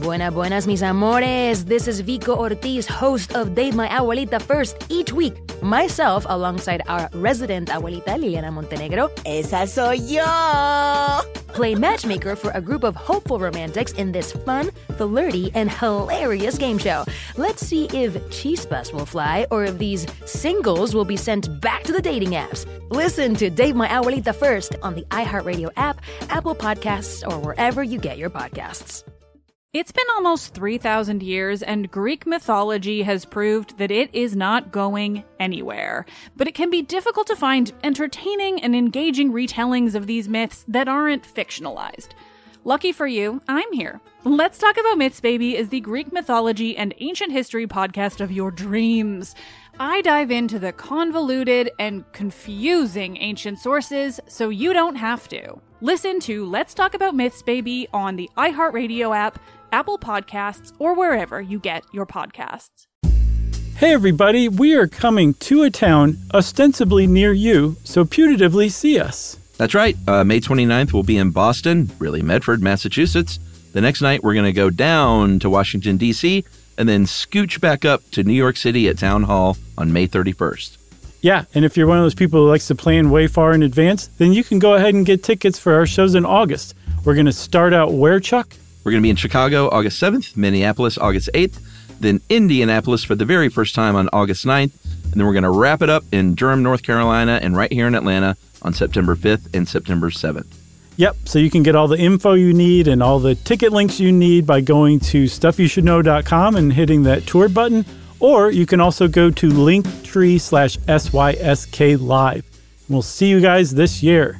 Buenas, mis amores. This is Vico Ortiz, host of Date My Abuelita First. Each week, myself, alongside our resident abuelita, Liliana Montenegro, ¡Esa soy yo! play matchmaker for a group of hopeful romantics in this fun, flirty, and hilarious game show. Let's see if chispas will fly or if these singles will be sent back to the dating apps. Listen to Date My Abuelita First on the iHeartRadio app, Apple Podcasts, or wherever you get your podcasts. It's been almost 3,000 years, and Greek mythology has proved that it is not going anywhere. But it can be difficult to find entertaining and engaging retellings of these myths that aren't fictionalized. Lucky for you, I'm here. Let's Talk About Myths, Baby is the Greek mythology and ancient history podcast of your dreams. I dive into the convoluted and confusing ancient sources so you don't have to. Listen to Let's Talk About Myths, Baby on the iHeartRadio app, Apple Podcasts, or wherever you get your podcasts. Hey everybody, we are coming to a town ostensibly near you, so putatively see us. That's right. May 29th, we'll be in Boston, really Medford, Massachusetts. The next night, we're going to go down to Washington, D.C., and then scooch back up to New York City at Town Hall on May 31st. Yeah, and if you're one of those people who likes to plan way far in advance, then you can go ahead and get tickets for our shows in August. We're going to start out where, Chuck? We're going to be in Chicago August 7th, Minneapolis August 8th, then Indianapolis for the very first time on August 9th, and then we're going to wrap it up in Durham, North Carolina, and right here in Atlanta on September 5th and September 7th. Yep, so you can get all the info you need and all the ticket links you need by going to stuffyoushouldknow.com and hitting that tour button, or you can also go to linktree/SYSK Live. We'll see you guys this year.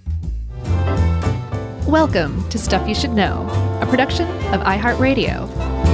Welcome to Stuff You Should Know, a production of iHeartRadio.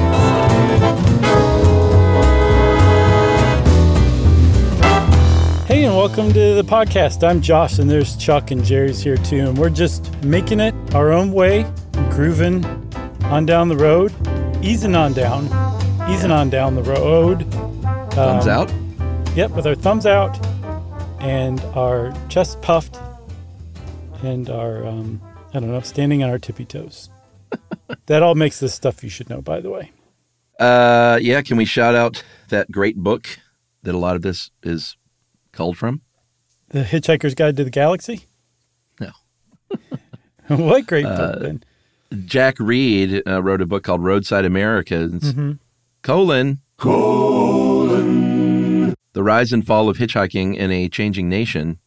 Hey, and welcome to the podcast. I'm Josh, and there's Chuck and Jerry's here too, and we're just making it our own way, grooving on down the road, easing on down the road. Thumbs out? Yep, with our thumbs out and our chest puffed and our, standing on our tippy toes. That all makes this Stuff You Should Know, by the way. Yeah, can we shout out that great book that a lot of this is culled from? The Hitchhiker's Guide to the Galaxy? No. What great book, then? Jack Reed wrote a book called Roadside Americans, colon, The Rise and Fall of Hitchhiking in a Changing Nation.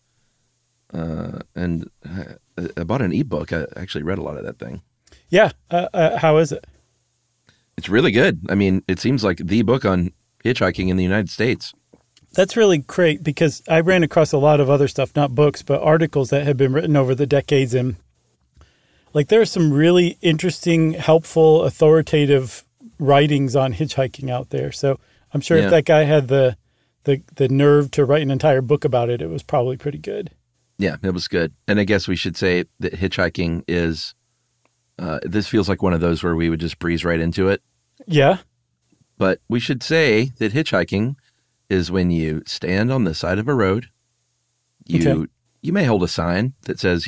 And I bought an ebook. I actually read a lot of that thing. Yeah. How is it? It's really good. I mean, it seems like the book on hitchhiking in the United States. That's really great because I ran across a lot of other stuff, not books, but articles that have been written over the decades. And like there are some really interesting, helpful, authoritative writings on hitchhiking out there. So I'm sure if that guy had the nerve to write an entire book about it, it was probably pretty good. Yeah, it was good. And I guess we should say that hitchhiking is, this feels like one of those where we would just breeze right into it. Yeah. But we should say that hitchhiking is when you stand on the side of a road. You may hold a sign that says,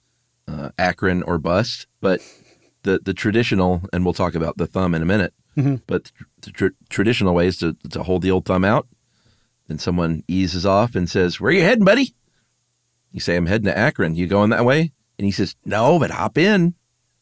Akron or bust, but the traditional, and we'll talk about the thumb in a minute, but the traditional way is to hold the old thumb out. Then someone eases off and says, "Where are you heading, buddy?" You say, "I'm heading to Akron. You going that way?" And he says, "No, but hop in."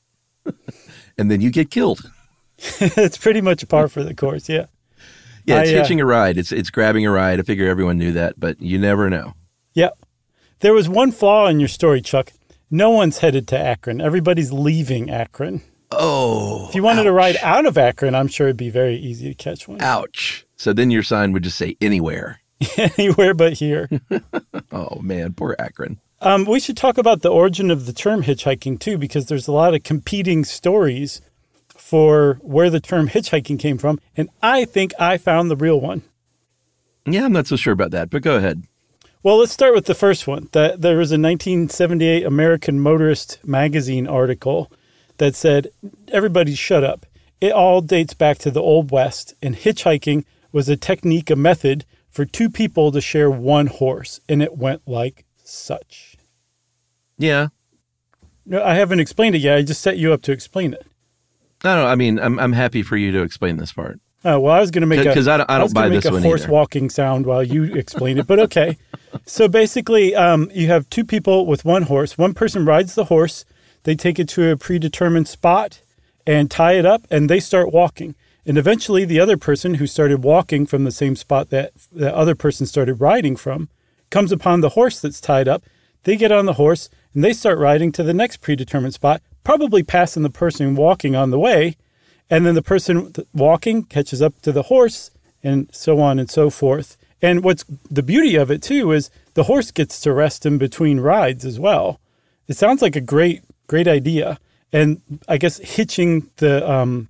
And then you get killed. It's pretty much par for the course, yeah. Yeah, it's hitching a ride. It's grabbing a ride. I figure everyone knew that, but you never know. Yeah. There was one flaw in your story, Chuck. No one's headed to Akron. Everybody's leaving Akron. Oh. If you wanted to ride out of Akron, I'm sure it'd be very easy to catch one. Ouch. So then your sign would just say anywhere. Anywhere but here. Oh, man. Poor Akron. We should talk about the origin of the term hitchhiking, too, because there's a lot of competing stories for where the term hitchhiking came from, and I think I found the real one. Yeah, I'm not so sure about that, but go ahead. Well, let's start with the first one. There was a 1978 American Motorist magazine article that said, "Everybody shut up. It all dates back to the Old West, and hitchhiking was a technique, a method for two people to share one horse, and it went like such." Yeah. No, I haven't explained it yet. I just set you up to explain it. No, I mean, I'm happy for you to explain this part. Oh, well, I was going to make because I don't buy this one horse either. Walking sound while you explain it, but okay. So basically, you have two people with one horse. One person rides the horse. They take it to a predetermined spot and tie it up, and they start walking. And eventually, the other person who started walking from the same spot that the other person started riding from comes upon the horse that's tied up. They get on the horse, and they start riding to the next predetermined spot, probably passing the person walking on the way. And then the person walking catches up to the horse, and so on and so forth. And what's the beauty of it, too, is the horse gets to rest in between rides as well. It sounds like a great idea. And I guess hitching the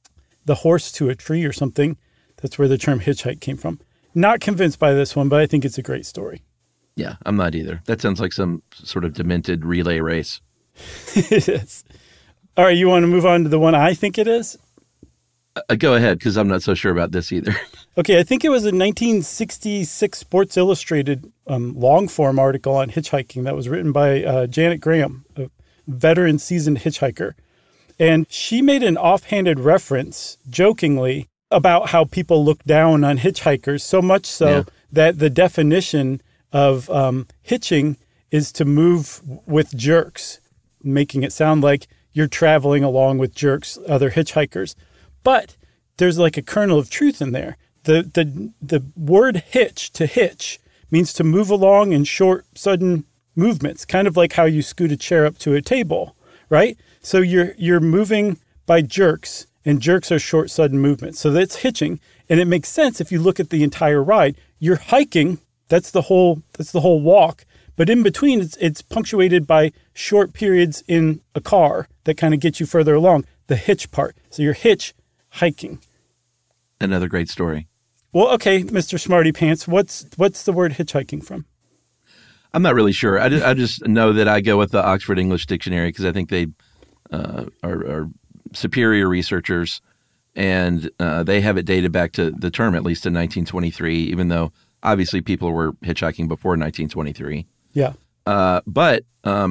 horse to a tree or something, that's where the term hitchhike came from. Not convinced by this one, but I think it's a great story. Yeah, I'm not either. That sounds like some sort of demented relay race. It is. All right, you want to move on to the one I think it is? Go ahead, because I'm not so sure about this either. Okay, I think it was a 1966 Sports Illustrated long-form article on hitchhiking that was written by Janet Graham, a veteran seasoned hitchhiker. And she made an offhanded reference, jokingly, about how people look down on hitchhikers, so much so that the definition of hitching is to move with jerks, making it sound like you're traveling along with jerks, other hitchhikers. But there's like a kernel of truth in there. The word hitch, to hitch, means to move along in short, sudden movements, kind of like how you scoot a chair up to a table, right? So you're moving by jerks, and jerks are short, sudden movements. So that's hitching, and it makes sense if you look at the entire ride. You're hiking, that's the whole walk, but in between it's punctuated by short periods in a car that kind of get you further along, the hitch part. So you're hiking. Another great story. Well, okay, Mr. Smarty Pants, what's the word hitchhiking from? I'm not really sure. I just know that I go with the Oxford English Dictionary because I think they are superior researchers, and they have it dated back to the term at least in 1923, even though obviously people were hitchhiking before 1923. Yeah. But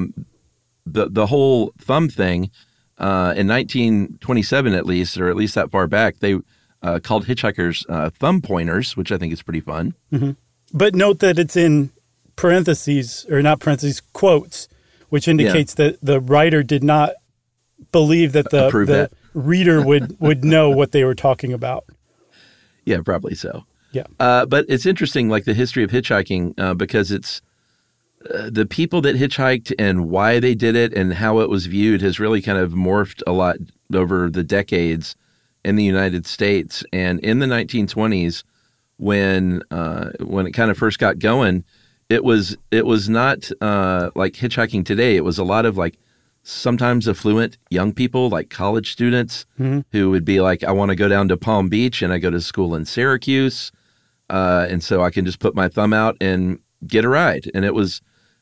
the whole thumb thing, in 1927 at least, or at least that far back, they called hitchhikers thumb pointers, which I think is pretty fun. Mm-hmm. But note that it's in parentheses, or not parentheses, quotes, which indicates that the writer did not believe that the reader would know what they were talking about. Yeah, probably so. Yeah. But it's interesting, like the history of hitchhiking, because it's the people that hitchhiked and why they did it and how it was viewed has really kind of morphed a lot over the decades in the United States. And in the 1920s, when it kind of first got going, it was not like hitchhiking today. It was a lot of like sometimes affluent young people, like college students, who would be like, I want to go down to Palm Beach and I go to school in Syracuse. And so I can just put my thumb out and get a ride. And it was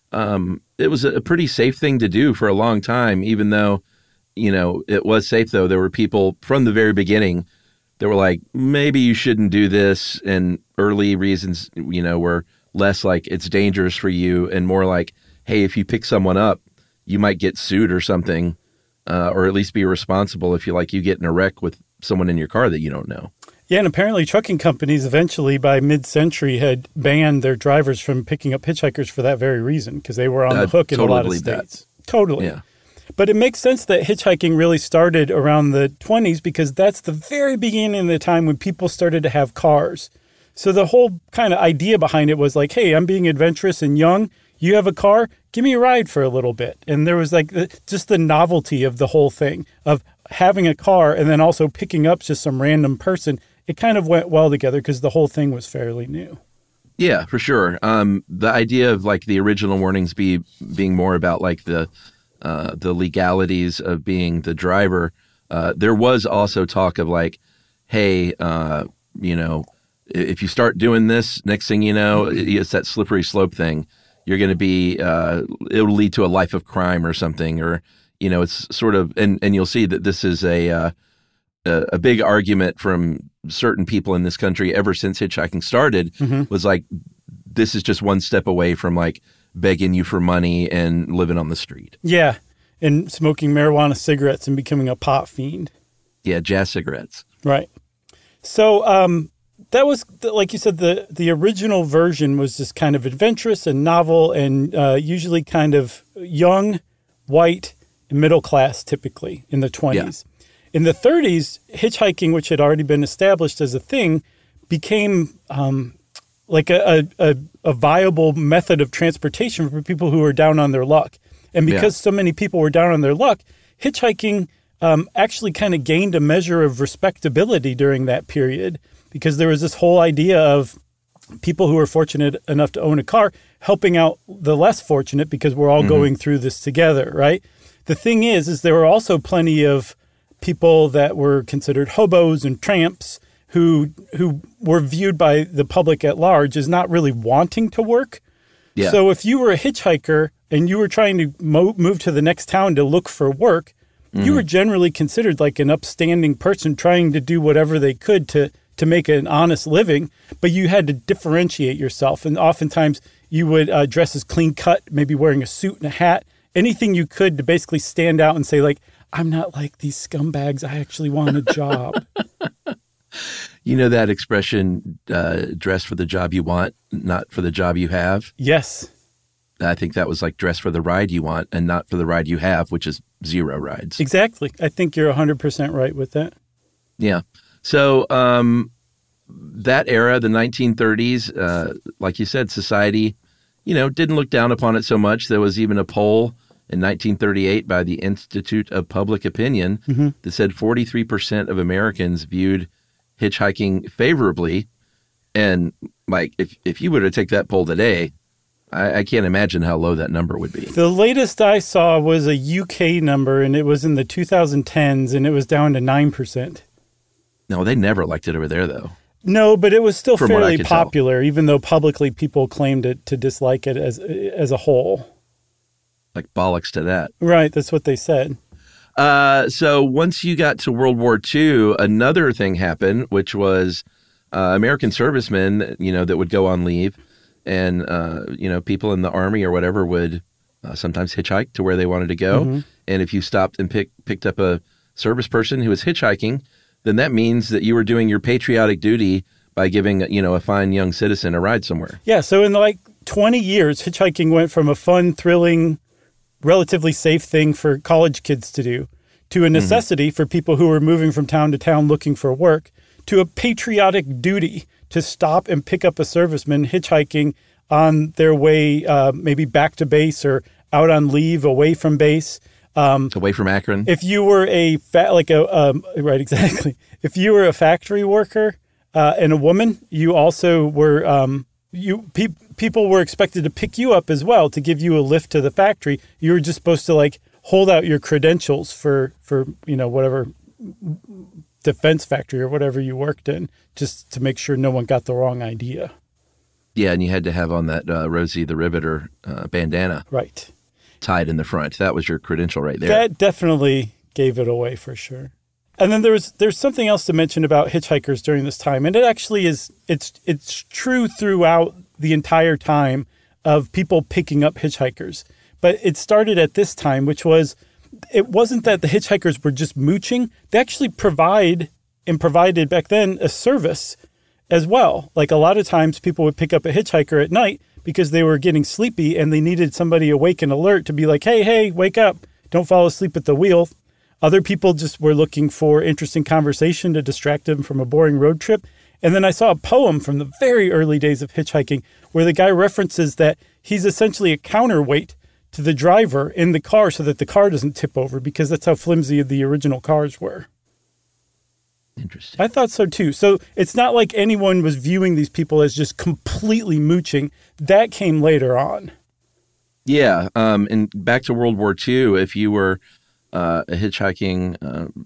a pretty safe thing to do for a long time, even though, it was safe, though. There were people from the very beginning that were like, maybe you shouldn't do this. And early reasons, were less like it's dangerous for you and more like, hey, if you pick someone up, you might get sued or something, or at least be responsible if you get in a wreck with someone in your car that you don't know. Yeah, and apparently trucking companies eventually by mid-century had banned their drivers from picking up hitchhikers for that very reason, because they were on the hook in a lot of states. Totally. Yeah. But it makes sense that hitchhiking really started around the 20s because that's the very beginning of the time when people started to have cars. So the whole kind of idea behind it was like, hey, I'm being adventurous and young. You have a car? Give me a ride for a little bit. And there was like just the novelty of the whole thing of having a car and then also picking up just some random person. It kind of went well together because the whole thing was fairly new. Yeah, for sure. The idea of like the original warnings being more about like the legalities of being the driver. There was also talk of like, hey, if you start doing this, next thing you know, it's that slippery slope thing. You're going to be, it'll lead to a life of crime or something, or, it's sort of, and you'll see that this is a big argument from certain people in this country ever since hitchhiking started, was like, this is just one step away from like begging you for money and living on the street. Yeah. And smoking marijuana cigarettes and becoming a pot fiend. Yeah, jazz cigarettes. Right. So that was, like you said, the original version was just kind of adventurous and novel and usually kind of young, white, middle class typically in the 20s. Yeah. In the 30s, hitchhiking, which had already been established as a thing, became like a viable method of transportation for people who were down on their luck. And because so many people were down on their luck, hitchhiking actually kind of gained a measure of respectability during that period, because there was this whole idea of people who were fortunate enough to own a car helping out the less fortunate because we're all going through this together, right? The thing is there were also plenty of people that were considered hobos and tramps who were viewed by the public at large as not really wanting to work. Yeah. So if you were a hitchhiker and you were trying to move to the next town to look for work, you were generally considered like an upstanding person trying to do whatever they could to make an honest living, but you had to differentiate yourself. And oftentimes you would dress as clean cut, maybe wearing a suit and a hat, anything you could to basically stand out and say, like, I'm not like these scumbags. I actually want a job. You know that expression, dress for the job you want, not for the job you have? Yes. I think that was like dress for the ride you want and not for the ride you have, which is 0 rides. Exactly. I think you're 100% right with that. Yeah. So that era, the 1930s, like you said, society, didn't look down upon it so much. There was even a poll in 1938 by the Institute of Public Opinion that said 43% of Americans viewed hitchhiking favorably. And like, if you were to take that poll today, I can't imagine how low that number would be. The latest I saw was a UK number, and it was in the 2010s, and it was down to 9%. No, they never liked it over there, though. No, but it was still From fairly popular, even though publicly people claimed to dislike it as a whole. Like bollocks to that. Right, that's what they said. So once you got to World War II, another thing happened, which was American servicemen, that would go on leave. And, people in the Army or whatever would sometimes hitchhike to where they wanted to go. And if you stopped and picked up a service person who was hitchhiking, then that means that you were doing your patriotic duty by giving, a fine young citizen a ride somewhere. Yeah. So in like 20 years, hitchhiking went from a fun, thrilling, relatively safe thing for college kids to do to a necessity for people who were moving from town to town looking for work to a patriotic duty to stop and pick up a serviceman hitchhiking on their way, maybe back to base or out on leave away from base. Away from Akron. If you were right, exactly. If you were a factory worker and a woman, you also were, people were expected to pick you up as well to give you a lift to the factory. You were just supposed to like hold out your credentials for whatever defense factory or whatever you worked in, just to make sure no one got the wrong idea. Yeah, and you had to have on that Rosie the Riveter bandana. Right. Tied in the front. That was your credential right there. That definitely gave it away for sure. And then there's something else to mention about hitchhikers during this time, and it actually is, it's true throughout the entire time of people picking up hitchhikers. But it started at this time, which was, it wasn't that the hitchhikers were just mooching. They actually provided back then a service as well. Like a lot of times people would pick up a hitchhiker at night because they were getting sleepy and they needed somebody awake and alert to be like, hey, wake up. Don't fall asleep at the wheel. Other people just were looking for interesting conversation to distract them from a boring road trip. And then I saw a poem from the very early days of hitchhiking where the guy references that he's essentially a counterweight to the driver in the car so that the car doesn't tip over, because that's how flimsy the original cars were. Interesting. I thought so too. So it's not like anyone was viewing these people as just completely mooching. That came later on. Yeah. And back to World War II, if you were a hitchhiking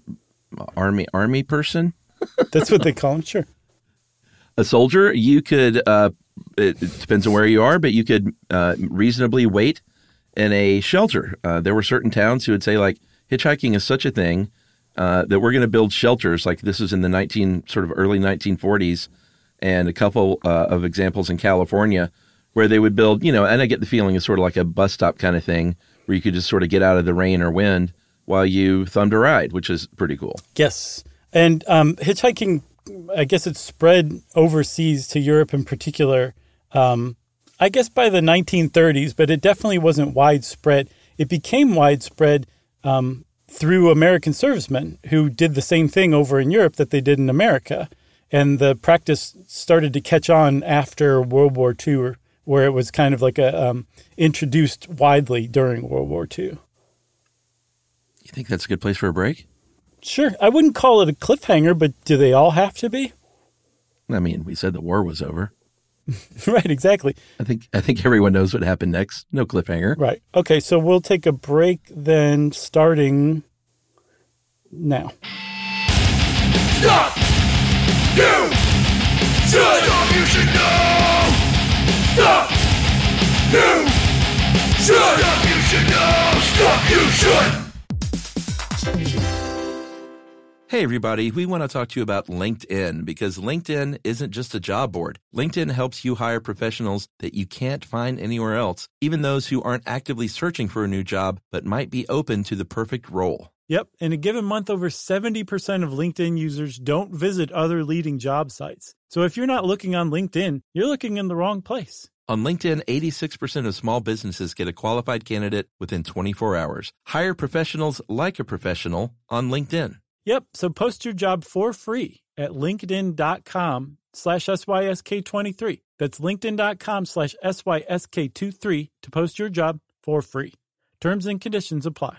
army person. That's what they call them, sure. A soldier, you could, it depends on where you are, but you could reasonably wait in a shelter. There were certain towns who would say, like, hitchhiking is such a thing that we're going to build shelters. Like this was in the early 1940s, and a couple of examples in California where they would build, and I get the feeling it's sort of like a bus stop kind of thing where you could just sort of get out of the rain or wind while you thumbed a ride, which is pretty cool. Yes. And hitchhiking, I guess it's spread overseas to Europe in particular, I guess by the 1930s, but it definitely wasn't widespread. It became widespread through American servicemen who did the same thing over in Europe that they did in America. And the practice started to catch on after World War II, where it was kind of like introduced widely during World War II. You think that's a good place for a break? Sure. I wouldn't call it a cliffhanger, but do they all have to be? I mean, we said the war was over. Right, exactly. I think everyone knows what happened next. No cliffhanger. Right. Okay, so we'll take a break then starting now. Stop! You should! Stop! You should know! Stop! You should! Stop! You should know! Stop! You should! Hey, everybody. We want to talk to you about LinkedIn because LinkedIn isn't just a job board. LinkedIn helps you hire professionals that you can't find anywhere else, even those who aren't actively searching for a new job but might be open to the perfect role. Yep. In a given month, over 70% of LinkedIn users don't visit other leading job sites. So if you're not looking on LinkedIn, you're looking in the wrong place. On LinkedIn, 86% of small businesses get a qualified candidate within 24 hours. Hire professionals like a professional on LinkedIn. Yep. So post your job for free at linkedin.com/SYSK23. That's linkedin.com/SYSK23 to post your job for free. Terms and conditions apply.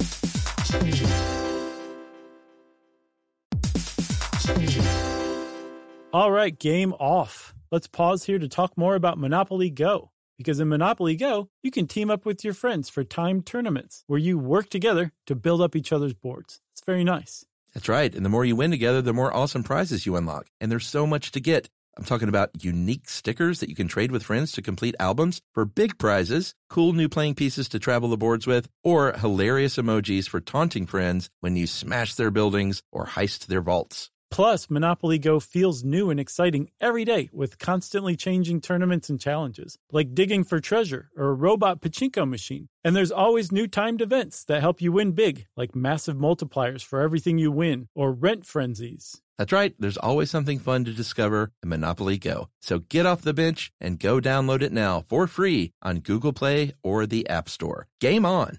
All right, game off. Let's pause here to talk more about Monopoly Go. Because in Monopoly Go, you can team up with your friends for timed tournaments where you work together to build up each other's boards. It's very nice. That's right. And the more you win together, the more awesome prizes you unlock. And there's so much to get. I'm talking about unique stickers that you can trade with friends to complete albums for big prizes, cool new playing pieces to travel the boards with, or hilarious emojis for taunting friends when you smash their buildings or heist their vaults. Plus, Monopoly Go feels new and exciting every day with constantly changing tournaments and challenges, like digging for treasure or a robot pachinko machine. And there's always new timed events that help you win big, like massive multipliers for everything you win or rent frenzies. That's right. There's always something fun to discover in Monopoly Go. So get off the bench and go download it now for free on Google Play or the App Store. Game on!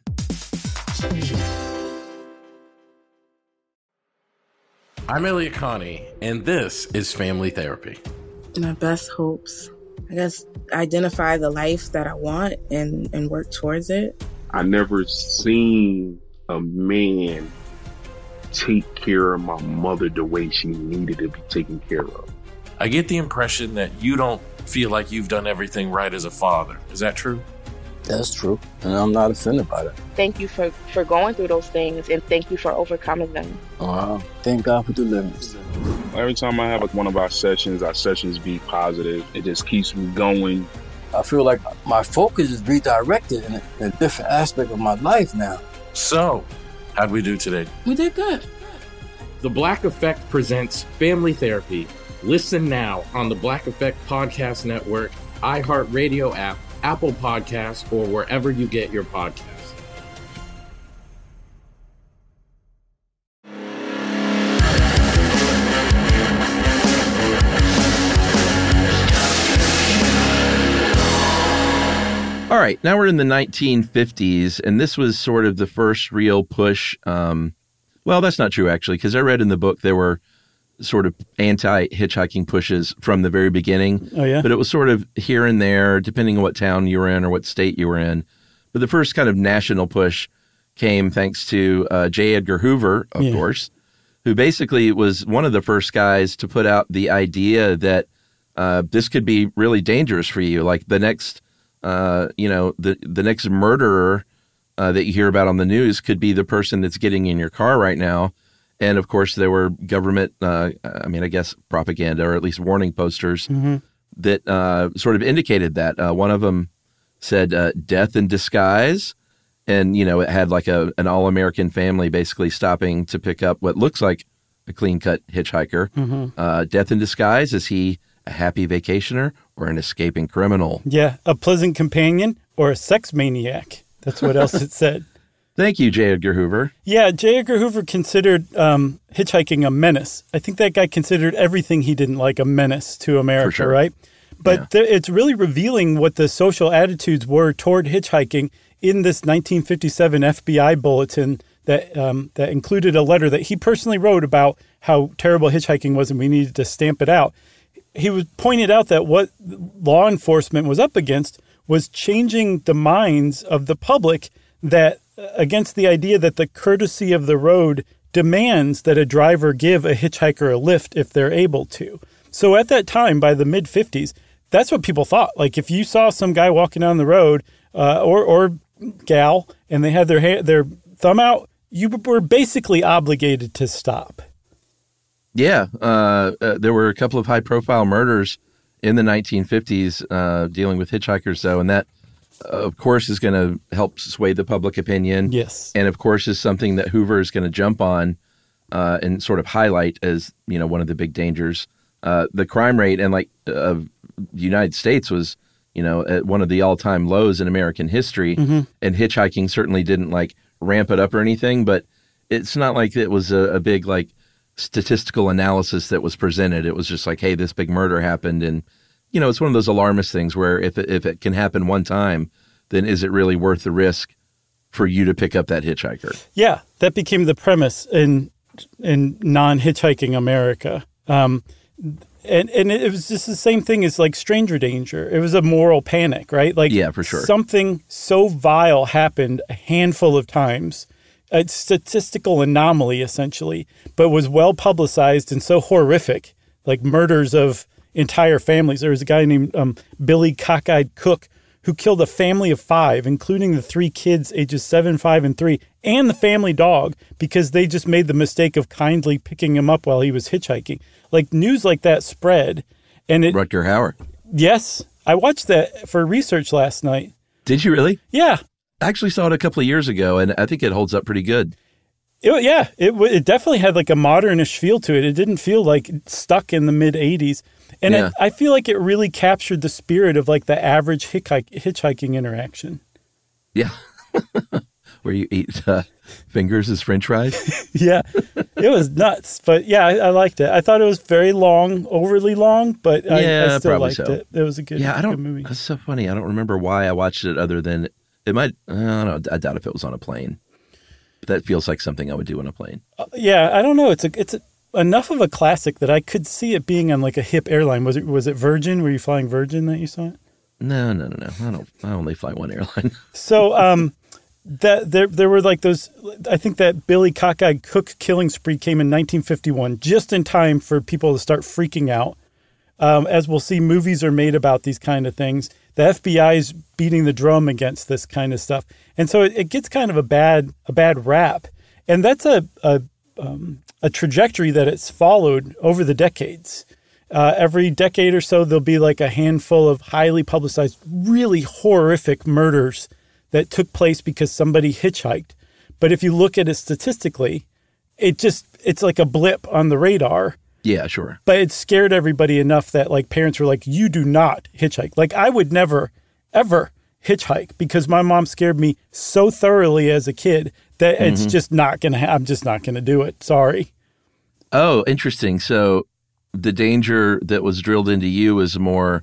I'm Elliot Connie, and this is Family Therapy. My best hopes, I guess, identify the life that I want and work towards it. I never seen a man take care of my mother the way she needed to be taken care of. I get the impression that you don't feel like you've done everything right as a father. Is that true? That's true, and I'm not offended by that. Thank you for going through those things, and thank you for overcoming them. Wow. Thank God for deliverance. Every time I have one of our sessions be positive. It just keeps me going. I feel like my focus is redirected in a different aspect of my life now. So, how'd we do today? We did good. The Black Effect presents Family Therapy. Listen now on the Black Effect Podcast Network, iHeartRadio app, Apple Podcasts, or wherever you get your podcasts. All right, now we're in the 1950s, and this was sort of the first real push. Well, that's not true, actually, because I read in the book there were sort of anti-hitchhiking pushes from the very beginning. Oh, yeah? But it was sort of here and there, depending on what town you were in or what state you were in. But the first kind of national push came thanks to J. Edgar Hoover, of course, who basically was one of the first guys to put out the idea that this could be really dangerous for you. Like the next, the next murderer that you hear about on the news could be the person that's getting in your car right now. And, of course, there were government, I guess propaganda or at least warning posters that sort of indicated that. One of them said death in disguise. And, it had like an all-American family basically stopping to pick up what looks like a clean-cut hitchhiker. Death in disguise, is he a happy vacationer or an escaping criminal? Yeah, a pleasant companion or a sex maniac. That's what else it said. Thank you, J. Edgar Hoover. Yeah, J. Edgar Hoover considered hitchhiking a menace. I think that guy considered everything he didn't like a menace to America, For sure. right? But it's really revealing what the social attitudes were toward hitchhiking in this 1957 FBI bulletin that included a letter that he personally wrote about how terrible hitchhiking was and we needed to stamp it out. He was pointed out that what law enforcement was up against was changing the minds of the public that against the idea that the courtesy of the road demands that a driver give a hitchhiker a lift if they're able to. So at that time, by the mid-50s, that's what people thought. Like if you saw some guy walking down the road or gal and they had their thumb out, you were basically obligated to stop. Yeah. There were a couple of high-profile murders in the 1950s dealing with hitchhikers, though, and that, of course, is going to help sway the public opinion. Yes. And, of course, is something that Hoover is going to jump on and sort of highlight as, one of the big dangers. The crime rate of the United States was, at one of the all-time lows in American history, and hitchhiking certainly didn't, ramp it up or anything, but it's not like it was a big, statistical analysis that was presented. It was just like, hey, this big murder happened, and it's one of those alarmist things where if it can happen one time, then is it really worth the risk for you to pick up that hitchhiker? Yeah, that became the premise in non-hitchhiking America. And it was just the same thing as stranger danger. It was a moral panic, right? Yeah, for sure. Something so vile happened a handful of times. A statistical anomaly, essentially, but was well publicized and so horrific, like murders of entire families. There was a guy named Billy Cockeyed Cook who killed a family of 5, including the 3 kids ages 7, 5, and 3, and the family dog, because they just made the mistake of kindly picking him up while he was hitchhiking. News like that spread. And Rutger Hauer. Yes. I watched that for research last night. Did you really? Yeah. I actually saw it a couple of years ago, and I think it holds up pretty good. It definitely had a modernish feel to it. It didn't feel stuck in the mid-'80s. And I feel like it really captured the spirit of the average hitchhiking interaction. Yeah. Where you eat fingers as French fries? Yeah. It was nuts. But yeah, I liked it. I thought it was very long, overly long, but I still liked it. It was a good movie. That's so funny. I don't remember why I watched it other than it might, I don't know, I doubt if it was on a plane. But that feels like something I would do on a plane. I don't know. It's enough of a classic that I could see it being on a hip airline. Was it Virgin? Were you flying Virgin that you saw it? No. I only fly one airline. So there were those. I think that Billy Cockeyed Cook killing spree came in 1951, just in time for people to start freaking out. As we'll see, movies are made about these kind of things. The FBI is beating the drum against this kind of stuff, and so it gets kind of a bad rap. And that's a trajectory that it's followed over the decades. Every decade or so, there'll be a handful of highly publicized, really horrific murders that took place because somebody hitchhiked. But if you look at it statistically, it's like a blip on the radar. Yeah, sure. But it scared everybody enough that parents were like, you do not hitchhike. I would never, ever hitchhike because my mom scared me so thoroughly as a kid that it's just not going to I'm just not going to do it. Sorry. Oh, interesting. So the danger that was drilled into you is more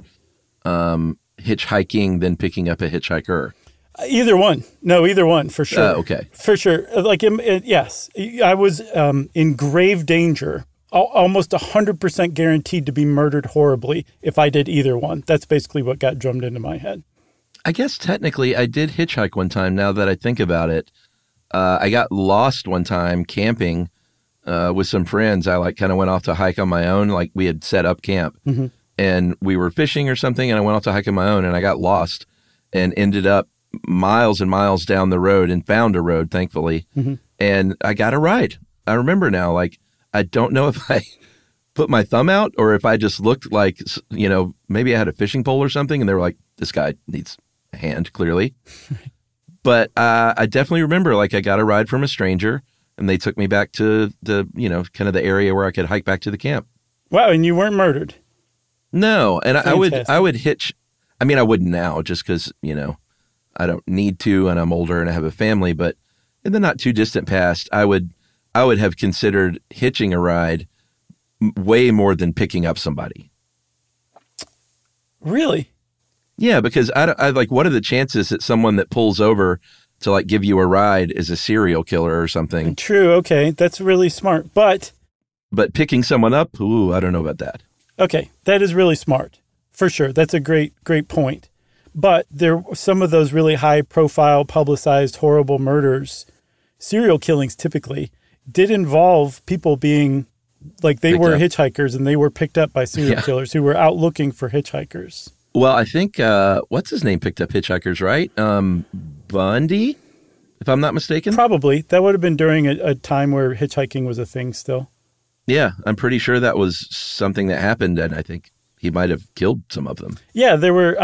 hitchhiking than picking up a hitchhiker. Either one. No, either one, for sure. Okay. For sure. Yes. I was in grave danger, almost 100% guaranteed to be murdered horribly if I did either one. That's basically what got drummed into my head. I guess technically I did hitchhike one time now that I think about it. I got lost one time camping with some friends. I kind of went off to hike on my own. We had set up camp and we were fishing or something, and I went off to hike on my own and I got lost and ended up miles and miles down the road and found a road, thankfully. And I got a ride. I remember now, I don't know if I put my thumb out or if I just looked maybe I had a fishing pole or something and they were like, this guy needs a hand, clearly. But I definitely remember, I got a ride from a stranger and they took me back to the, kind of the area where I could hike back to the camp. Wow. And you weren't murdered? No. And I would hitch. I wouldn't now just because, I don't need to and I'm older and I have a family. But, in the not too distant past, I would have considered hitching a ride way more than picking up somebody. Really? Yeah, because I like, what are the chances that someone that pulls over to like give you a ride is a serial killer or something? True. Okay. That's really smart. But picking someone up, ooh, I don't know about that. Okay. That is really smart for sure. That's a great point. But some of those really high profile, publicized, horrible murders, serial killings typically did involve people being like they were hitchhikers and they were picked up by serial killers who were out looking for hitchhikers. Well, I think, what's his name picked up hitchhikers, right? Bundy, if I'm not mistaken? Probably. That would have been during a time where hitchhiking was a thing still. Yeah, I'm pretty sure that was something that happened, and I think he might have killed some of them. Yeah, there were,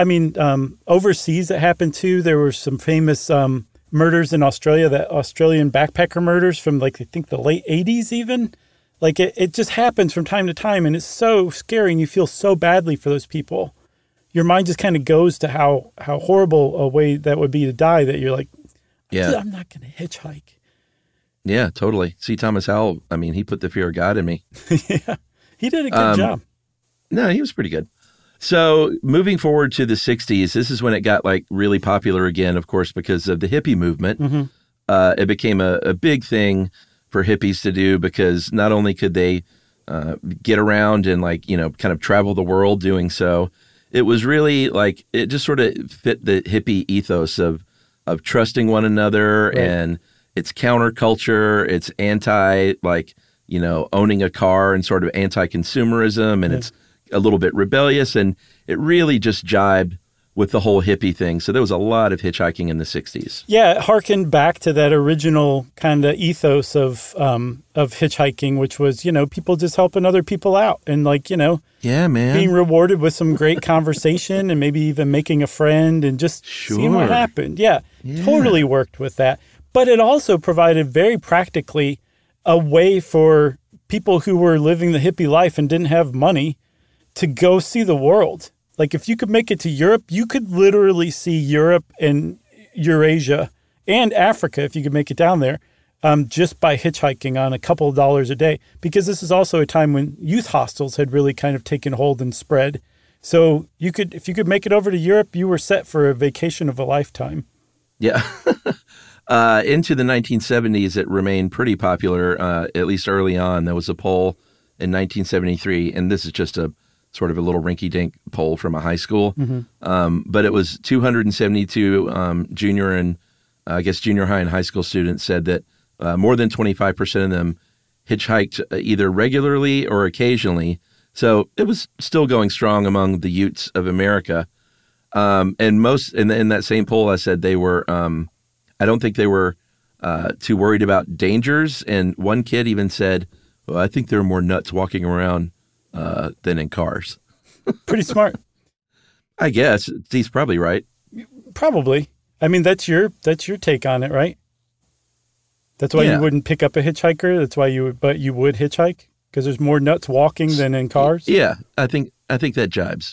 overseas it happened too. There were some famous murders in Australia, the Australian backpacker murders from like, I think the late 80s even. Like it just happens from time to time, and it's so scary, and you feel so badly for those people. Your mind just kind of goes to how horrible a way that would be to die that you're like, yeah, I'm not going to hitchhike. Yeah, totally. See, Thomas Howell, I mean, he put the fear of God in me. Yeah, he did a good job. No, he was pretty good. So moving forward to the 60s, this is when it got like really popular again, of course, because of the hippie movement. Mm-hmm. It became a big thing for hippies to do because not only could they get around and like, you know, kind of travel the world doing so, it was really like, it just sort of fit the hippie ethos of trusting one another, right. And it's counterculture, it's anti, like, you know, owning a car and sort of anti-consumerism, and it's a little bit rebellious, and it really just jibed with the whole hippie thing. So there was a lot of hitchhiking in the 60s. Yeah, it harkened back to that original kind of ethos of hitchhiking, which was, you know, people just helping other people out and like, you know, yeah, man, being rewarded with some great conversation and maybe even making a friend and just seeing what happened. Yeah, totally worked with that. But it also provided very practically a way for people who were living the hippie life and didn't have money to go see the world. Like if you could make it to Europe, you could literally see Europe and Eurasia and Africa if you could make it down there just by hitchhiking on a couple of dollars a day. Because this is also a time when youth hostels had really kind of taken hold and spread. So you could, if you could make it over to Europe, you were set for a vacation of a lifetime. Yeah. Into the 1970s, it remained pretty popular, at least early on. There was a poll in 1973, and this is just a sort of a little rinky-dink poll from a high school. Mm-hmm. But it was 272 junior and I guess junior high and high school students said that more than 25% of them hitchhiked either regularly or occasionally. So it was still going strong among the Utes of America. And most in that same poll, I said they were, I don't think they were too worried about dangers. And one kid even said, well, I think there are more nuts walking around than in cars. Pretty smart. I guess. He's probably right. Probably. I mean, that's your take on it, right? That's why you wouldn't pick up a hitchhiker. That's why you would hitchhike because there's more nuts walking than in cars. Yeah, I think that jibes.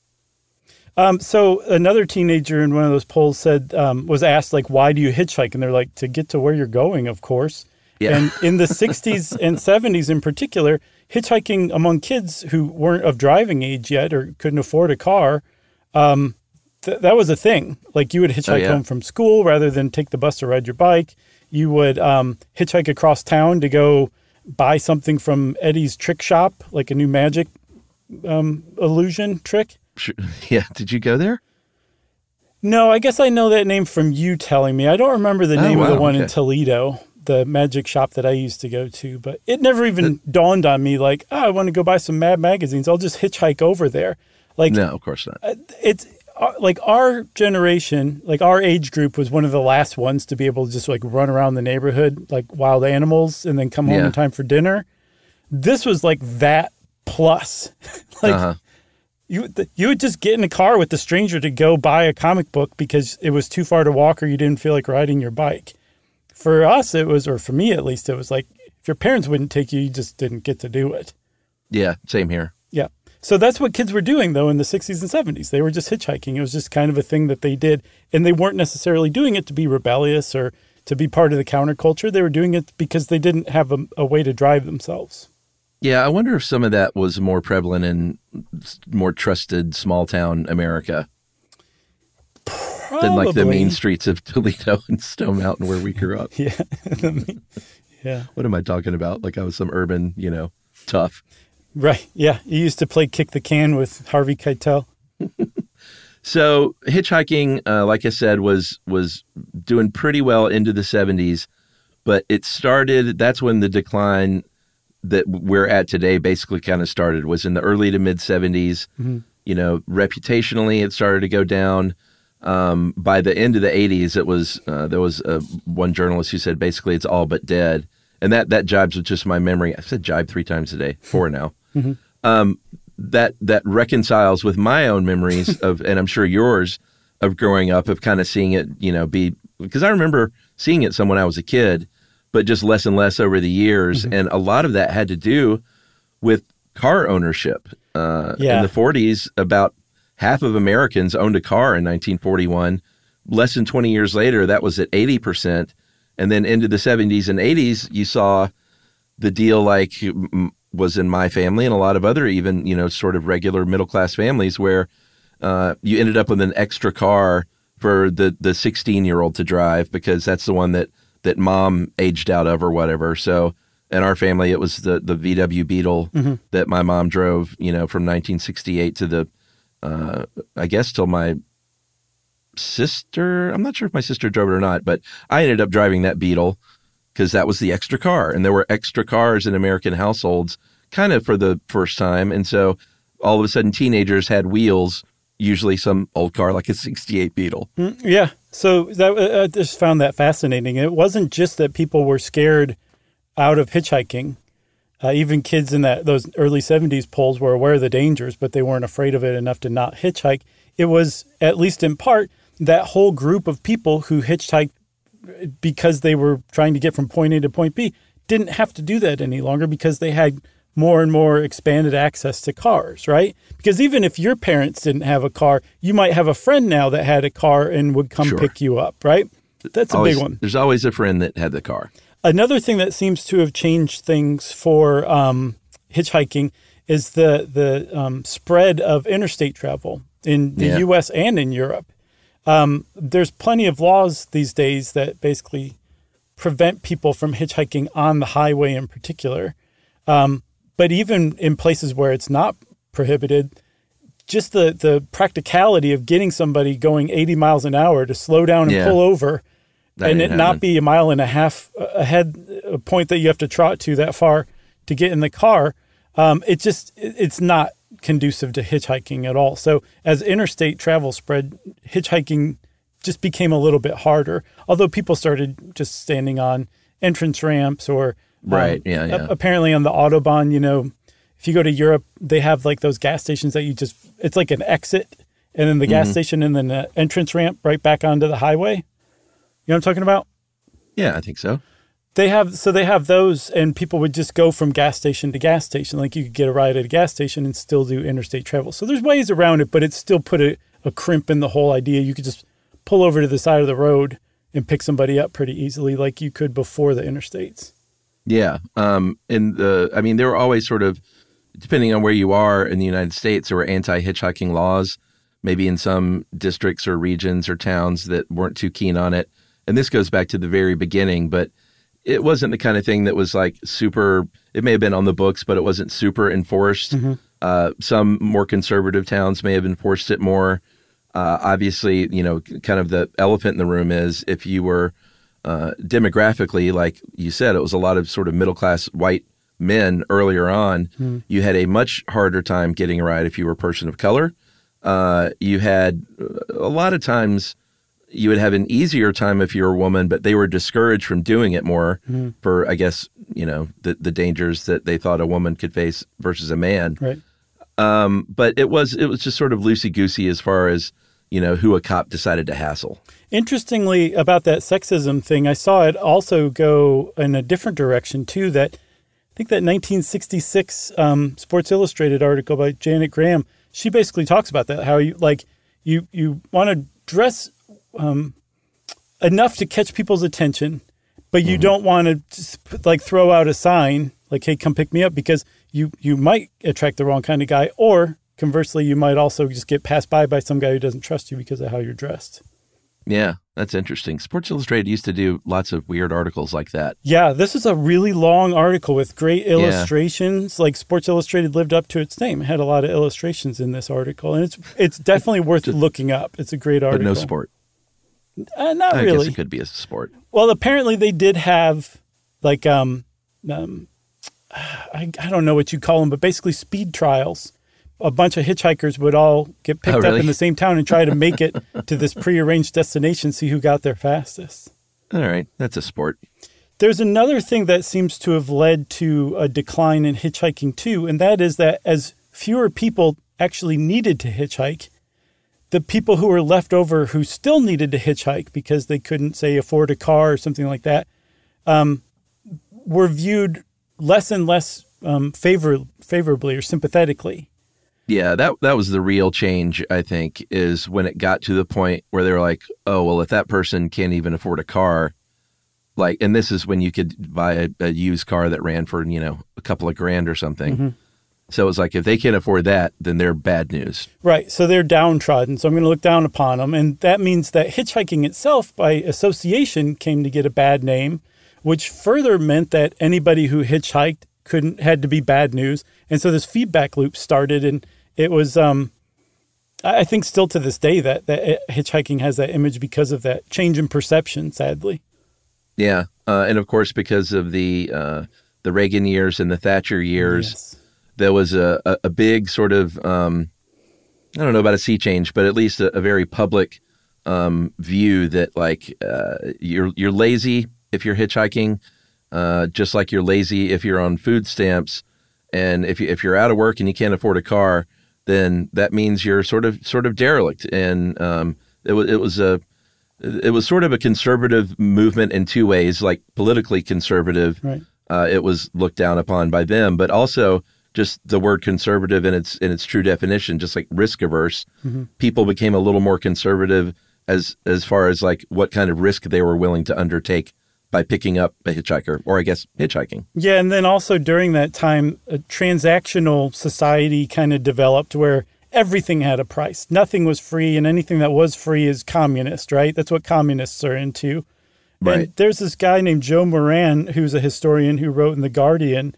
So another teenager in one of those polls said, was asked like, why do you hitchhike? And they're like, to get to where you're going, of course. Yeah. And in the 60s and 70s in particular, hitchhiking among kids who weren't of driving age yet or couldn't afford a car, that was a thing. Like you would hitchhike home from school rather than take the bus or ride your bike. You would hitchhike across town to go buy something from Eddie's trick shop, like a new magic illusion trick. Yeah. Did you go there? No, I guess I know that name from you telling me. I don't remember the name of the one in Toledo, the magic shop that I used to go to, but it never even dawned on me like, I want to go buy some Mad magazines. I'll just hitchhike over there. Like, no, of course not. It's like our generation, like our age group was one of the last ones to be able to just like run around the neighborhood like wild animals and then come home in time for dinner. This was like that plus. Like you would just get in a car with the stranger to go buy a comic book because it was too far to walk or you didn't feel like riding your bike. For us, it was, or for me at least, it was like if your parents wouldn't take you, you just didn't get to do it. Yeah, same here. Yeah. So that's what kids were doing, though, in the 60s and 70s. They were just hitchhiking. It was just kind of a thing that they did. And they weren't necessarily doing it to be rebellious or to be part of the counterculture. They were doing it because they didn't have a way to drive themselves. Yeah, I wonder if some of that was more prevalent in more trusted small town America than like the main streets of Toledo and Stone Mountain where we grew up. Yeah. Yeah. What am I talking about? Like I was some urban, tough. Right. Yeah. You used to play kick the can with Harvey Keitel. So hitchhiking, like I said, was doing pretty well into the 70s, but that's when the decline that we're at today basically kind of started, was in the early to mid 70s. Mm-hmm. Reputationally, it started to go down. By the end of the 80s, it was there was one journalist who said basically it's all but dead. And that jibes with just my memory. I said jibe 3 times a day, 4 now. Mm-hmm. That reconciles with my own memories of, and I'm sure yours, of growing up, of kind of seeing it, because I remember seeing it some when I was a kid, but just less and less over the years. Mm-hmm. And a lot of that had to do with car ownership. In the 40s, about half of Americans owned a car in 1941. Less than 20 years later, that was at 80%. And then into the 70s and 80s, you saw the deal like was in my family and a lot of other even, sort of regular middle-class families where you ended up with an extra car for the 16-year-old to drive because that's the one that mom aged out of or whatever. So in our family, it was the VW Beetle mm-hmm. that my mom drove, from 1968 to the, I guess, till my sister. I'm not sure if my sister drove it or not, but I ended up driving that Beetle because that was the extra car. And there were extra cars in American households kind of for the first time. And so all of a sudden teenagers had wheels, usually some old car like a 68 Beetle. Yeah. So I just found that fascinating. It wasn't just that people were scared out of hitchhiking. Even kids in those early 70s polls were aware of the dangers, but they weren't afraid of it enough to not hitchhike. It was, at least in part, that whole group of people who hitchhiked because they were trying to get from point A to point B didn't have to do that any longer because they had more and more expanded access to cars, right? Because even if your parents didn't have a car, you might have a friend now that had a car and would come pick you up, right? That's a big one. There's always a friend that had the car. Another thing that seems to have changed things for hitchhiking is the spread of interstate travel in the U.S. and in Europe. There's plenty of laws these days that basically prevent people from hitchhiking on the highway in particular. But even in places where it's not prohibited, just the practicality of getting somebody going 80 miles an hour to slow down and pull over and it not be a mile and a half ahead, a point that you have to trot to that far to get in the car, it's not conducive to hitchhiking at all. So as interstate travel spread, hitchhiking just became a little bit harder, although people started just standing on entrance ramps or apparently on the Autobahn, if you go to Europe, they have like those gas stations that it's like an exit and then the gas station and then the entrance ramp right back onto the highway. You know what I'm talking about? Yeah, I think so. They have those, and people would just go from gas station to gas station. Like you could get a ride at a gas station and still do interstate travel. So there's ways around it, but it still put a crimp in the whole idea. You could just pull over to the side of the road and pick somebody up pretty easily like you could before the interstates. Yeah. There were always sort of, depending on where you are in the United States, there were anti-hitchhiking laws, maybe in some districts or regions or towns that weren't too keen on it. And this goes back to the very beginning, but it wasn't the kind of thing that was like super, it may have been on the books, but it wasn't super enforced. Mm-hmm. Some more conservative towns may have enforced it more. Obviously, kind of the elephant in the room is if you were demographically, like you said, it was a lot of sort of middle-class white men earlier on. Mm-hmm. You had a much harder time getting a ride if you were a person of color. You had a lot of times you would have an easier time if you were a woman, but they were discouraged from doing it more for, I guess, the dangers that they thought a woman could face versus a man. Right. But it was just sort of loosey-goosey as far as, who a cop decided to hassle. Interestingly, about that sexism thing, I saw it also go in a different direction, too. I think that 1966 Sports Illustrated article by Janet Graham, she basically talks about that, how you want to dress enough to catch people's attention, but you don't want to just like throw out a sign like, hey, come pick me up, because you might attract the wrong kind of guy, or conversely, you might also just get passed by some guy who doesn't trust you because of how you're dressed. Yeah, that's interesting. Sports Illustrated used to do lots of weird articles like that. Yeah, this is a really long article with great illustrations. Like Sports Illustrated lived up to its name. It had a lot of illustrations in this article, and it's definitely worth looking up. It's a great article. But no sport. Not I really. guess it could be a sport. Well, apparently they did have like I don't know what you call them, but basically speed trials. A bunch of hitchhikers would all get picked up in the same town and try to make it to this prearranged destination, see who got there fastest. All right. That's a sport. There's another thing that seems to have led to a decline in hitchhiking too, and that is that as fewer people actually needed to hitchhike, the people who were left over who still needed to hitchhike because they couldn't, say, afford a car or something like that, were viewed less and less favorably or sympathetically. Yeah, that was the real change, I think, is when it got to the point where they were like, oh, well, if that person can't even afford a car, like, and this is when you could buy a used car that ran for, a couple of grand or something. Mm-hmm. So it's like, if they can't afford that, then they're bad news. Right. So they're downtrodden. So I'm going to look down upon them. And that means that hitchhiking itself, by association, came to get a bad name, which further meant that anybody who hitchhiked had to be bad news. And so this feedback loop started, and it was, I think still to this day that hitchhiking has that image because of that change in perception, sadly. Yeah. And of course, because of the Reagan years and the Thatcher years, there was a big sort of, I don't know about a sea change, but at least a very public view that like you're lazy if you're hitchhiking, just like you're lazy if you're on food stamps. And if you're out of work and you can't afford a car, then that means you're sort of derelict. And it was sort of a conservative movement in two ways, like politically conservative. Right. It was looked down upon by them, but also just the word conservative in its true definition, just like risk averse. Mm-hmm. People became a little more conservative as far as like what kind of risk they were willing to undertake by picking up a hitchhiker, or I guess hitchhiking. Yeah, and then also during that time, a transactional society kind of developed where everything had a price. Nothing was free, and anything that was free is communist, right? That's what communists are into. Right. And there's this guy named Joe Moran, who's a historian who wrote in The Guardian.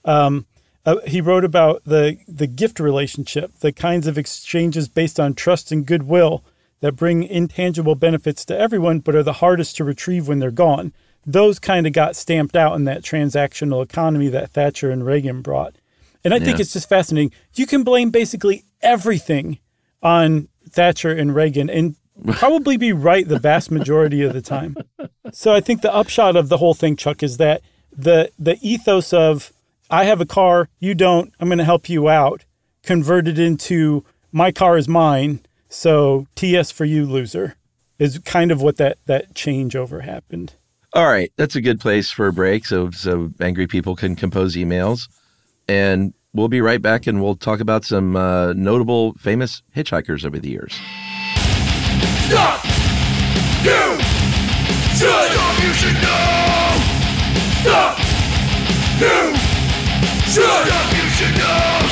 He wrote about the gift relationship, the kinds of exchanges based on trust and goodwill that bring intangible benefits to everyone, but are the hardest to retrieve when they're gone. Those kind of got stamped out in that transactional economy that Thatcher and Reagan brought. And I think it's just fascinating. You can blame basically everything on Thatcher and Reagan and probably be right the vast majority of the time. So I think the upshot of the whole thing, Chuck, is that the ethos of I have a car, you don't, I'm going to help you out, converted into my car is mine, so TS for you, loser, is kind of what that changeover happened. All right, that's a good place for a break so angry people can compose emails. And we'll be right back, and we'll talk about some notable, famous hitchhikers over the years. Stop! You should! Stop, you should know! Stop! You should! Stop, you should know!